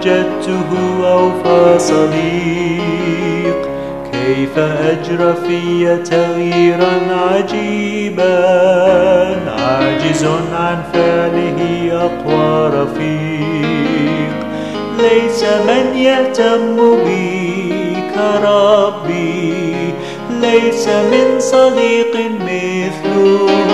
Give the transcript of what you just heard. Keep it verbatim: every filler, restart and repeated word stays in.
وجدته أوفى صديق. كيف أجرى في تغييرا عجيبا، عاجز عن فعله أقوى رفيق. ليس من يهتم بي كربي، ليس من صديق مثله.